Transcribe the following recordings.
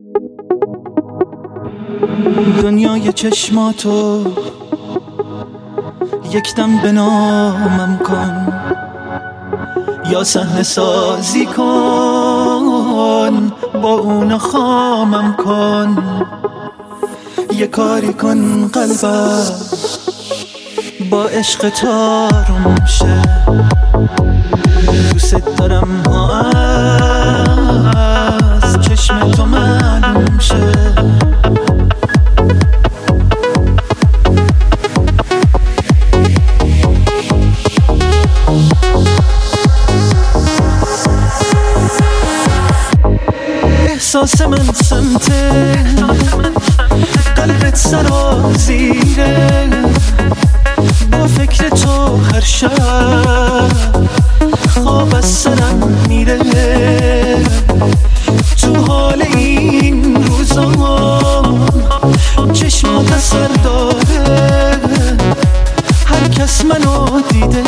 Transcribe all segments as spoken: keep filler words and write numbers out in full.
دنیای چشماتو یک دم به نامم کن، یا صحنه سازی کن با اون خامم کن. یه کاری کن قلبم با عشق تارم شه، دوست دارم ها از چشم تو معلوم شه. احساس من سمته قلبت سرازیره، با فکر تو هر شب خواب از سرم میره. تو حال این روزام چشمات اثر داره، هر کس منو دیده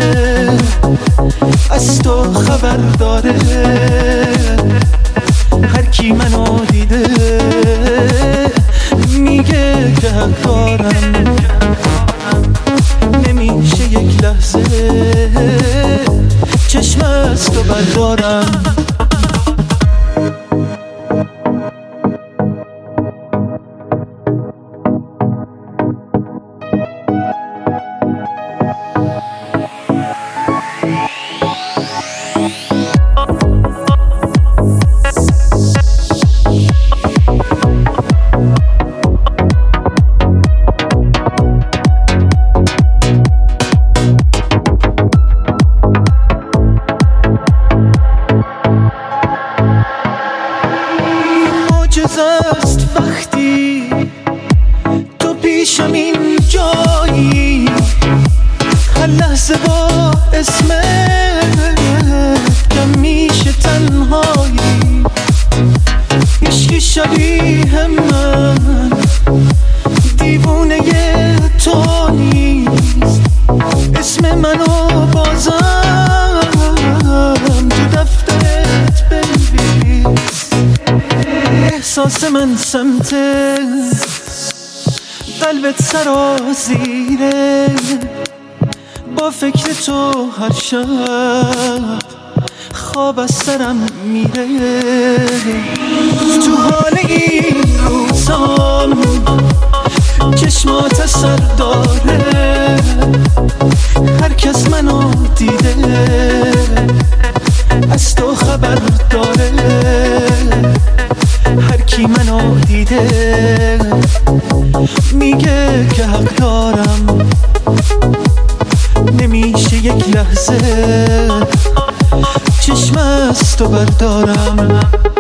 از تو خبر داره. هر کی منو دیده میگه که حق دارم، نمیشه یک لحظه چشم از تو بردارم. معجزه‌ست وقتی تو پیشم این جایی، هر لحظه با اسمت کم میشه تنهایی. عشقی شبیه من دیوونه تو نیست، اسم منو بازم تو دفترت بنویس. احساس من سمته قلبت سرازیره، با فکر تو هر شب خواب از سرم میره. تو حال این روزام چشمات اثر داره، هر کس منو دیده از تو خبر داره. هر کی منو دیده میگه که حق دارم، نمیشه یک لحظه چشم از تو بردارم.